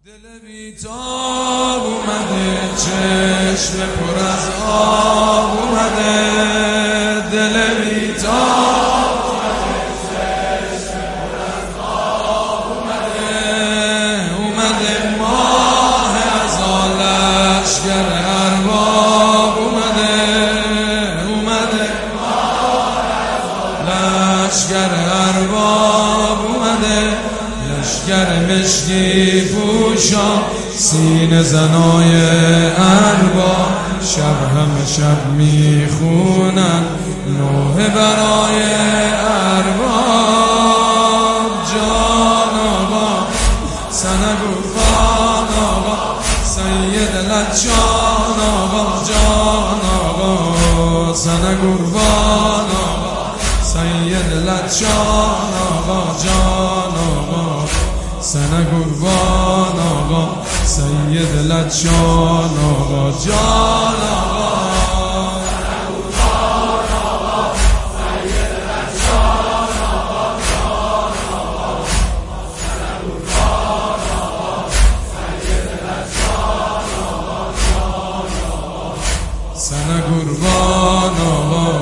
دل بیتاب اومده، چشم پر از آب اومده. دل بیتاب اومده، چشم پر از آب اومده. اومده ماه ازا لشگر ارباب اومده. اومده ماه ازا لشگر ارباب اومده. لشگر مشکی پوشان سینه زنای ارباب، شب همه شب میخونن نوحه برای ارباب. جان آقا سنگوفان آقا سید لجان آقا. جان آقا سنگوفان آقا سید لجان آقا. جان آقا سنگوفان آقا سید لجان آقا. جان آقا سنگوفان آقا سید لجان آقا. جان آقا سنگوفان آقا سید لجان آقا. جان آقا سنگوفان آقا.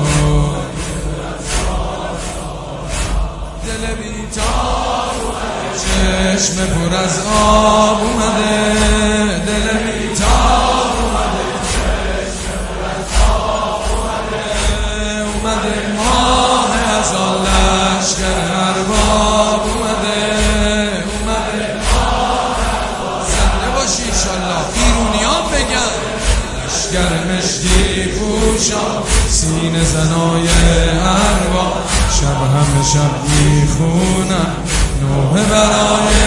دل بیتاب چشم پر از آب اومده. دل بیتاب اومده، چشم پر از آب اومده. اومده ماه ازا لشگر ارباب اومده. اومده ماه ازا زنده باشی انشالله بیرونیان بگن. لشگر مشکی پوشان سینه زنای ارباب، شب همه شب میخونن نوحه برای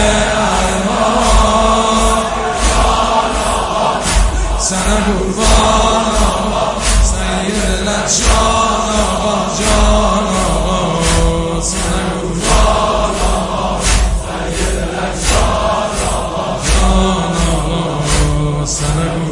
ارباب. جان آقا سنگوفان آقا سید لجان آقا. جان آقا سنگوفان آقا سید لجان آقا. جان آقا سنگوفان